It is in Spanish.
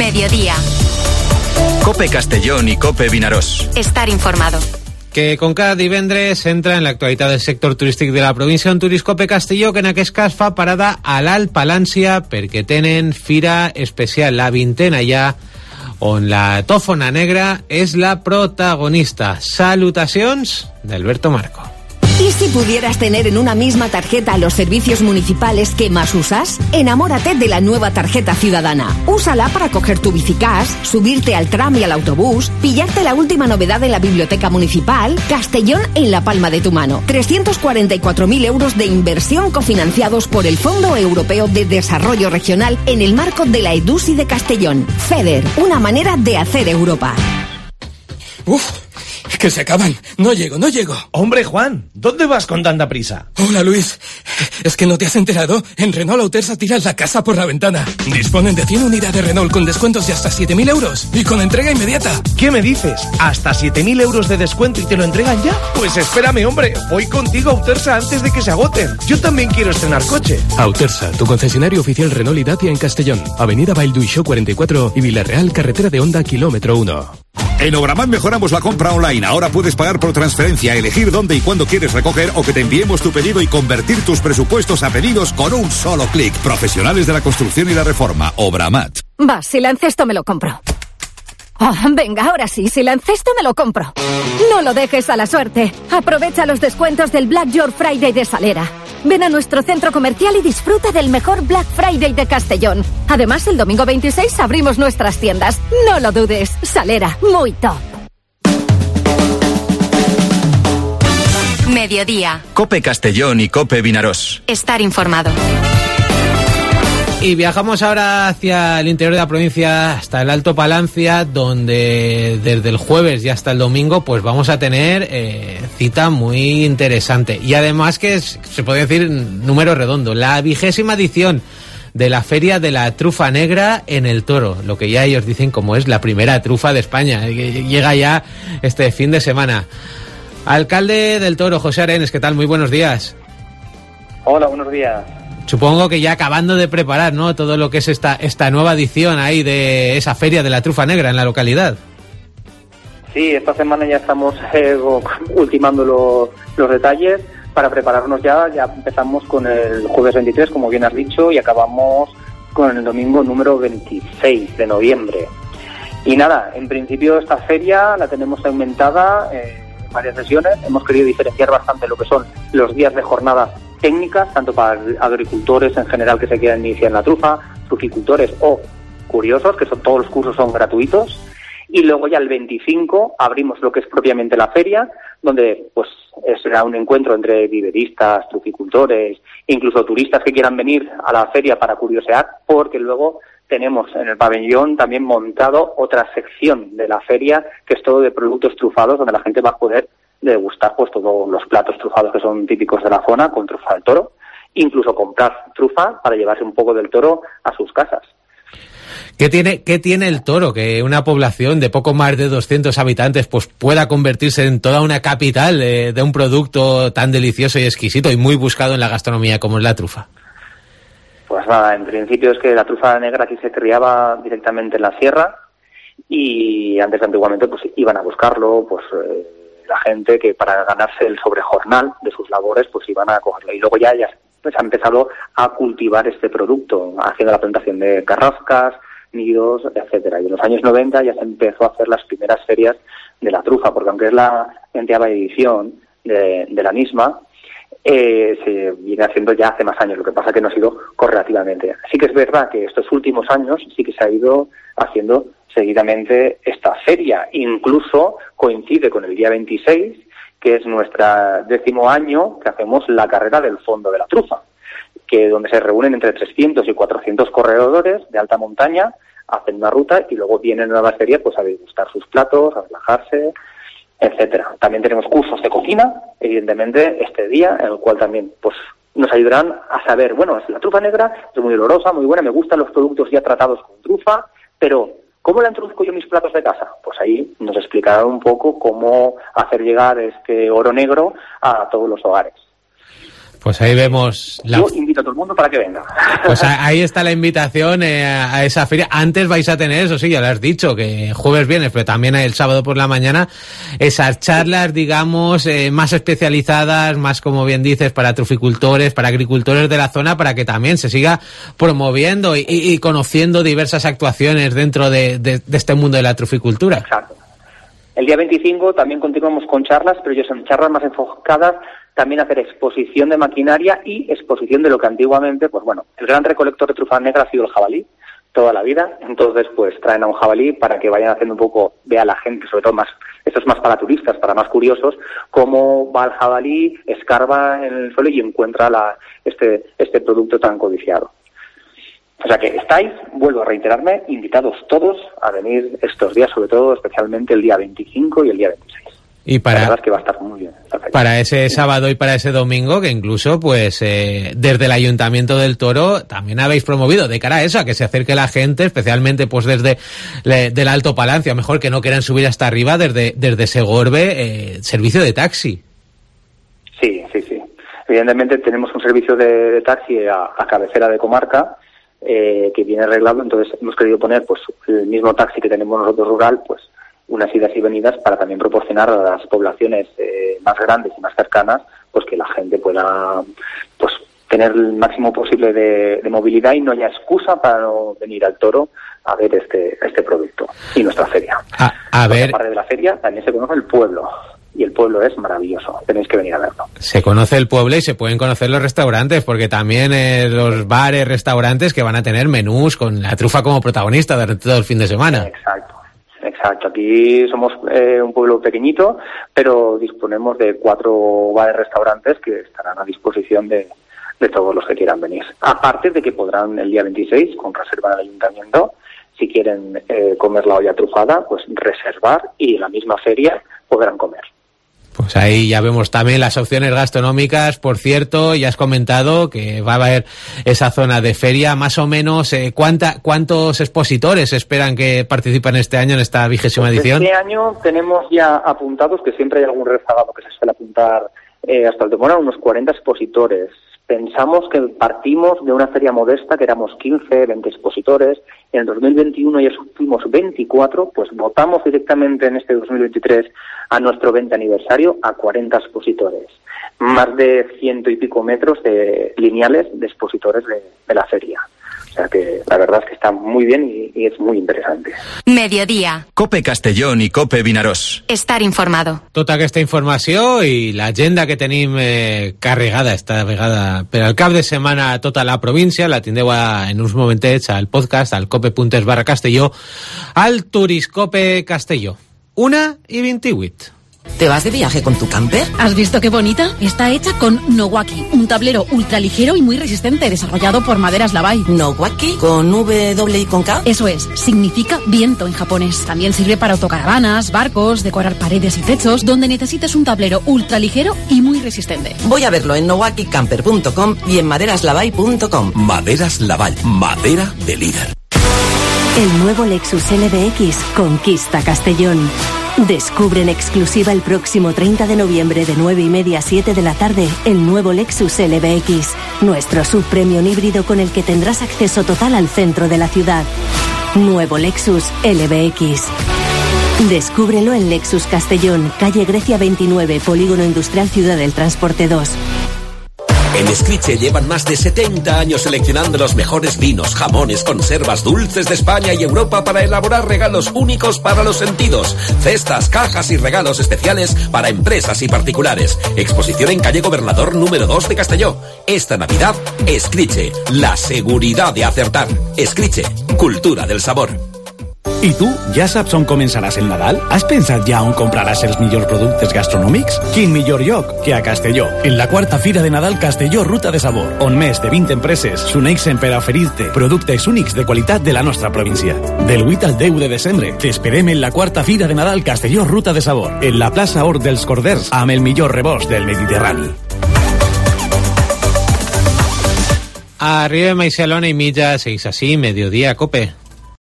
Mediodía. COPE Castellón y COPE Vinaròs. Estar informado. Que com cada divendres entra en l'actualitat del sector turístic de la província on Turiscope Castelló, que en aquest cas fa parada a l'Alt Palància perquè tenen fira especial, la 20ª ja, on la tòfona negra és la protagonista. Salutacions d'Alberto Marco. ¿Y si pudieras tener en una misma tarjeta los servicios municipales que más usas? Enamórate de la nueva tarjeta ciudadana. Úsala para coger tu bicicas, subirte al tram y al autobús, pillarte la última novedad en la biblioteca municipal, Castellón en la palma de tu mano. 344.000 euros de inversión cofinanciados por el Fondo Europeo de Desarrollo Regional en el marco de la EDUSI de Castellón. FEDER, una manera de hacer Europa. ¡Uf! Que se acaban. No llego. Hombre, Juan, ¿dónde vas con tanta prisa? Hola, Luis. ¿Es que no te has enterado? En Renault Autersa tiran la casa por la ventana. Disponen de 100 unidades Renault con descuentos de hasta 7.000 euros y con entrega inmediata. ¿Qué me dices? ¿Hasta 7.000 euros de descuento y te lo entregan ya? Pues espérame, hombre. Voy contigo a Autersa antes de que se agoten. Yo también quiero estrenar coche. Autersa, tu concesionario oficial Renault y Dacia en Castellón. Avenida Bailduixó 44 y Villarreal, carretera de Honda, kilómetro 1. En Obramat mejoramos la compra online. Ahora puedes pagar por transferencia, elegir dónde y cuándo quieres recoger o que te enviemos tu pedido y convertir tus presupuestos a pedidos con un solo clic. Profesionales de la construcción y la reforma. Obramat. Va, si la encesto me lo compro. Oh, venga, ahora sí, si la encesto me lo compro. No lo dejes a la suerte. Aprovecha los descuentos del Black York Friday de Salera. Ven a nuestro centro comercial y disfruta del mejor Black Friday de Castellón. Además, el domingo 26 abrimos nuestras tiendas. No lo dudes. Salera, muy top. Mediodía. COPE Castellón y COPE Vinaròs. Estar informado. Y viajamos ahora hacia el interior de la provincia, hasta el Alto Palancia, donde desde el jueves y hasta el domingo pues vamos a tener cita muy interesante. Y además que se puede decir número redondo, la 20ª edición de la Feria de la Trufa Negra en el Toro, lo que ya ellos dicen como es la primera trufa de España, que llega ya este fin de semana. Alcalde del Toro, José Arenes, ¿qué tal? Muy buenos días. Hola, buenos días. Supongo que ya acabando de preparar, ¿no?, todo lo que es esta nueva edición ahí de esa Feria de la Trufa Negra en la localidad. Sí, esta semana ya estamos ultimando los detalles para prepararnos ya empezamos con el jueves 23, como bien has dicho, y acabamos con el domingo número 26 de noviembre. Y nada, en principio esta feria la tenemos aumentada en varias sesiones. Hemos querido diferenciar bastante lo que son los días de jornada técnicas, tanto para agricultores en general que se quieran iniciar en la trufa, truficultores o curiosos, que todos los cursos son gratuitos, y luego ya el 25 abrimos lo que es propiamente la feria, donde pues será un encuentro entre viveristas, truficultores, incluso turistas que quieran venir a la feria para curiosear, porque luego tenemos en el pabellón también montado otra sección de la feria, que es todo de productos trufados, donde la gente va a poder degustar pues todos los platos trufados que son típicos de la zona con trufa del toro, incluso comprar trufa para llevarse un poco del toro a sus casas. ¿Qué tiene el Toro? Que una población de poco más de 200 habitantes pues pueda convertirse en toda una capital de un producto tan delicioso y exquisito y muy buscado en la gastronomía como es la trufa. Pues nada, en principio es que la trufa negra aquí se criaba directamente en la sierra y antiguamente pues iban a buscarlo, pues la gente que para ganarse el sobrejornal de sus labores pues iban a cogerlo, y luego ya pues ha empezado a cultivar este producto haciendo la plantación de carrascas, nidos, etcétera, y en los años 90 ya se empezó a hacer las primeras ferias de la trufa, porque aunque es la 20ª edición de la misma, se viene haciendo ya hace más años, lo que pasa que no ha sido correlativamente. Sí que es verdad que estos últimos años sí que se ha ido haciendo seguidamente esta feria, incluso coincide con el día 26, que es nuestro 10º año que hacemos la carrera del fondo de la trufa, que donde se reúnen entre 300 y 400 corredores de alta montaña, hacen una ruta y luego vienen a la feria pues a degustar sus platos, a relajarse, etcétera. También tenemos cursos de cocina, evidentemente, este día, en el cual también pues nos ayudarán a saber, bueno, la trufa negra es muy olorosa, muy buena, me gustan los productos ya tratados con trufa, pero ¿cómo la introduzco yo en mis platos de casa? Pues ahí nos explicarán un poco cómo hacer llegar este oro negro a todos los hogares. Pues ahí vemos... Yo invito a todo el mundo para que venga. Pues ahí está la invitación a esa feria. Antes vais a tener, eso sí, ya lo has dicho, que jueves, viernes, pero también el sábado por la mañana, esas charlas, digamos, más especializadas, más, como bien dices, para truficultores, para agricultores de la zona, para que también se siga promoviendo y conociendo diversas actuaciones dentro de este mundo de la truficultura. Exacto. El día 25 también continuamos con charlas, pero ya son charlas más enfocadas también a hacer exposición de maquinaria y exposición de lo que antiguamente, pues bueno, el gran recolector de trufa negra ha sido el jabalí toda la vida. Entonces, pues traen a un jabalí para que vayan haciendo un poco, vea la gente, sobre todo más, esto es más para turistas, para más curiosos, cómo va el jabalí, escarba en el suelo y encuentra este producto tan codiciado. O sea que estáis, vuelvo a reiterarme, invitados todos a venir estos días, sobre todo, especialmente el día 25 y el día 26. Y la verdad es que va a estar muy bien. Para ese sábado y para ese domingo, que incluso, pues, desde el Ayuntamiento del Toro también habéis promovido, de cara a eso, a que se acerque la gente, especialmente, pues, desde del Alto Palancia, mejor que no quieran subir hasta arriba, desde Segorbe, servicio de taxi. Sí. Evidentemente tenemos un servicio de taxi a cabecera de comarca, que viene arreglado, entonces hemos querido poner, pues, el mismo taxi que tenemos nosotros rural, pues, unas idas y venidas para también proporcionar a las poblaciones más grandes y más cercanas, pues que la gente pueda, pues, tener el máximo posible de movilidad y no haya excusa para no venir al Toro a ver este producto y nuestra feria. A ver, aparte de la feria también se conoce el pueblo. Y el pueblo es maravilloso, tenéis que venir a verlo. Se conoce el pueblo y se pueden conocer los restaurantes, porque también los bares, restaurantes que van a tener menús con la trufa como protagonista durante todo el fin de semana. Exacto. Aquí somos un pueblo pequeñito, pero disponemos de 4 bares restaurantes que estarán a disposición de todos los que quieran venir. Aparte de que podrán el día 26, con reserva del ayuntamiento, si quieren comer la olla trufada, pues reservar y en la misma feria podrán comer. Pues ahí ya vemos también las opciones gastronómicas. Por cierto, ya has comentado que va a haber esa zona de feria. Más o menos, ¿cuántos expositores esperan que participen este año en esta 20ª edición? Este año tenemos ya apuntados, que siempre hay algún rezagado que se suele apuntar hasta el temporada, unos 40 expositores. Pensamos que partimos de una feria modesta, que éramos 15, 20 expositores. En el 2021 ya fuimos 24, pues votamos directamente en este 2023 a nuestro 20 aniversario a 40 expositores. Más de 100 y pico metros de lineales de expositores de la feria. O sea que la verdad es que está muy bien y es muy interesante. Mediodía. COPE Castellón i COPE Vinaròs. Estar informado. Tota aquesta informació i l'agenda que tenim carregada esta vegada per al cap de setmana a tota la província la tindreu en uns momentets al podcast, al cope.es/Castelló, al Turiscope Castelló. 1:28. ¿Te vas de viaje con tu camper? ¿Has visto qué bonita? Está hecha con Nowaki, un tablero ultraligero y muy resistente, desarrollado por Maderas Lavai. ¿Nowaki? ¿Con W y con K? Eso es, significa viento en japonés. También sirve para autocaravanas, barcos, decorar paredes y techos, donde necesites un tablero ultraligero y muy resistente. Voy a verlo en nowakicamper.com y en maderaslavai.com. Maderas Lavai, madera de líder. El nuevo Lexus LBX conquista Castellón. Descubre en exclusiva el próximo 30 de noviembre de 9:30 a 7 de la tarde el nuevo Lexus LBX, nuestro subpremium híbrido con el que tendrás acceso total al centro de la ciudad. Nuevo Lexus LBX. Descúbrelo en Lexus Castellón, calle Grecia 29, Polígono Industrial Ciudad del Transporte 2. En Escriche llevan más de 70 años seleccionando los mejores vinos, jamones, conservas, dulces de España y Europa para elaborar regalos únicos para los sentidos. Cestas, cajas y regalos especiales para empresas y particulares. Exposición en calle Gobernador número 2 de Castelló. Esta Navidad, Escriche, la seguridad de acertar. Escriche, cultura del sabor. I tu, ja saps on començaràs el Nadal? Has pensat ja on compraràs els millors productes gastronòmics? Quin millor lloc que a Castelló, en la 4ª Fira de Nadal Castelló Ruta de Sabor, on més de 20 empreses s'uneixen per a oferir-te productes únics de qualitat de la nostra província. Del 8 al 10 de desembre t'esperem en la 4ª Fira de Nadal Castelló Ruta de Sabor, en la plaça Hort dels Corders, amb el millor rebost del Mediterrani. Arribem a Ixalona i mitja, seguís així, Mediodía, COPE.